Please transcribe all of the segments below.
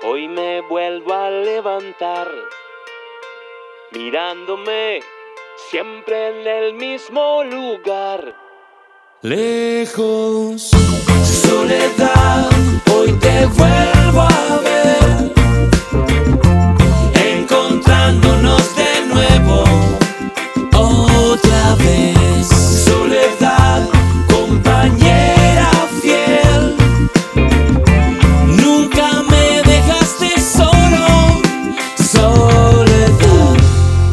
Hoy me vuelvo a levantar, mirándome siempre en el mismo lugar. Lejos, soledad, hoy te vuelvo a ver, encontrándonos de nuevo, otra vez. Soledad, compañera fiel, nunca me dejaste solo, soledad.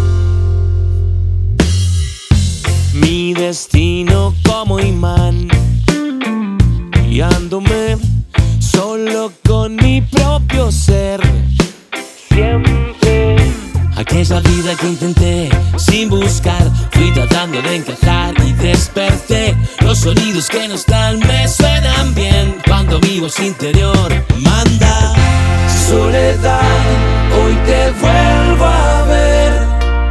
Mi destino como imán, guiándome solo con mi propio ser. Siempre Aquella vida que intenté sin buscar, fui tratando de encajar y desperté. Los sonidos que no están me suenan bien cuando mi voz interior manda. Soledad, hoy te vuelvo a ver,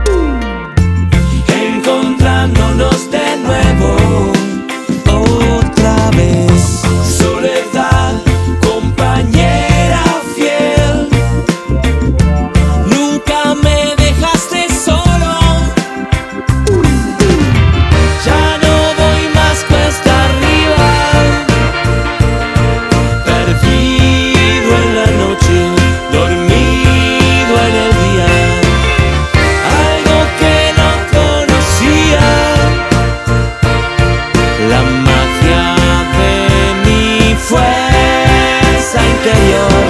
encontrándonos de nuevo, otra vez. Soledad, compañera fiel, nunca me dejaste solo. Ya no voy más cuesta arriba, perdido en la noche, dormido en el día. Algo que no conocía, la magia de mi fuerza interior.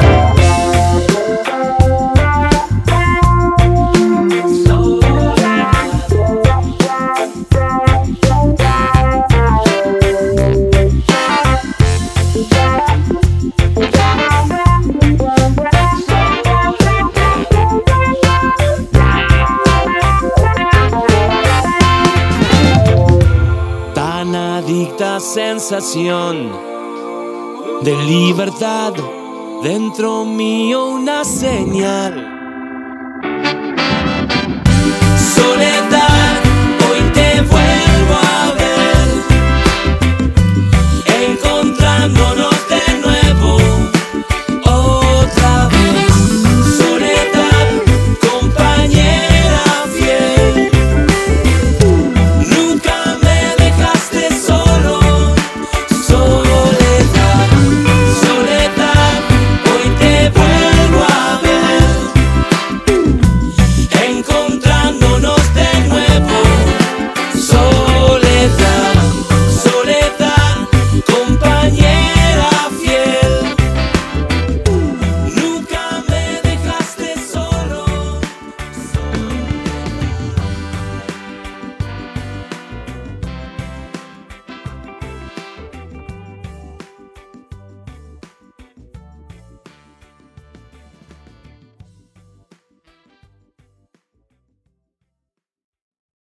Tan adicta sensación de libertad, dentro mío una señal. Soledad.